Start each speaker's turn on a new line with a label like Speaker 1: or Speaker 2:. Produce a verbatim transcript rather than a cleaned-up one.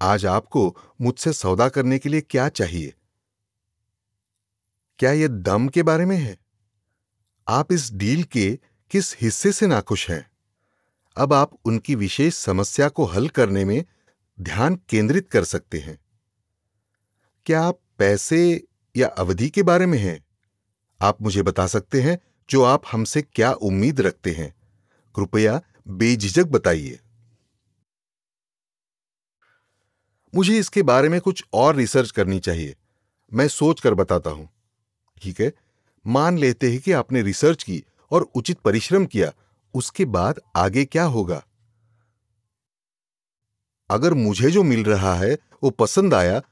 Speaker 1: आज आपको मुझसे सौदा करने के लिए क्या चाहिए? क्या यह दम के बारे में है? आप इस डील के किस हिस्से से नाखुश हैं? अब आप उनकी विशेष समस्या को हल करने में ध्यान केंद्रित कर सकते हैं। क्या आप पैसे या अवधि के बारे में हैं? आप मुझे बता सकते हैं जो आप हमसे क्या उम्मीद रखते हैं। कृपया बेझिझक बताइए। मुझे इसके बारे में कुछ और रिसर्च करनी चाहिए। मैं सोच कर बताता हूं। ठीक है, मान लेते हैं कि आपने रिसर्च की और उचित परिश्रम किया। उसके बाद आगे क्या होगा? अगर मुझे जो मिल रहा है वो पसंद आया